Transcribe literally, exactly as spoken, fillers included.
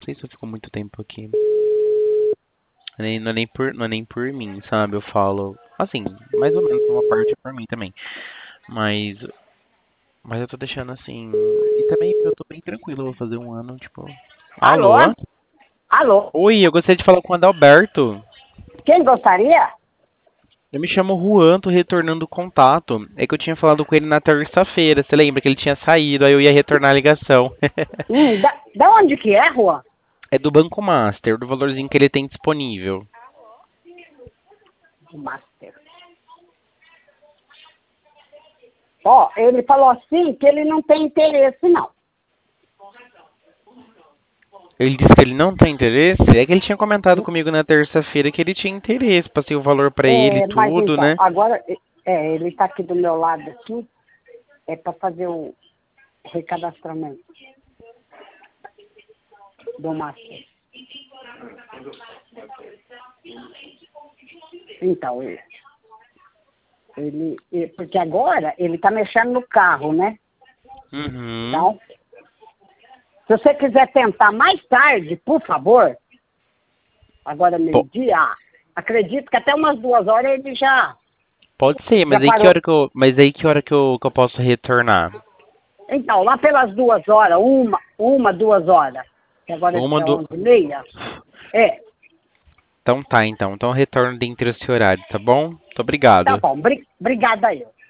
sei se eu fico muito tempo aqui. Nem, não, é nem por, não é nem por mim, sabe? Eu falo, assim, mais ou menos uma parte é por mim também. Mas, mas eu tô deixando assim. E também eu tô bem tranquilo, eu vou fazer um ano, tipo. Alô? Alô? Alô? Oi, eu gostaria de falar com o Adalberto. Quem gostaria? Eu me chamo Juan, tô retornando o contato. É que eu tinha falado com ele na terça-feira, você lembra que ele tinha saído, aí eu ia retornar a ligação. Hum, da, da onde que é, Juan? É do Banco Master, do valorzinho que ele tem disponível. O Master. Ó, ele falou assim que ele não tem interesse, não. Ele disse que ele não tem interesse. É que ele tinha comentado comigo na terça-feira que ele tinha interesse. Passei o valor pra ele e É, mas tudo, então, né? agora, é, ele tá aqui do meu lado aqui, é para fazer o recadastramento do Master. Então, ele, ele, ele- porque agora ele tá mexendo no carro, né? Uhum. Então, se você quiser tentar mais tarde, por favor, agora Po- meio-dia, ah, acredito que até umas duas horas ele já, pode ser, já mas aí que parou. hora que eu, mas aí que hora que eu, que eu posso retornar? Então, lá pelas duas horas, uma, uma, duas horas, que agora Uma é do. onze e meia, é, Então tá, então. Então eu retorno dentro desse horário, tá bom? Muito tá obrigado. bom, bri- obrigada aí.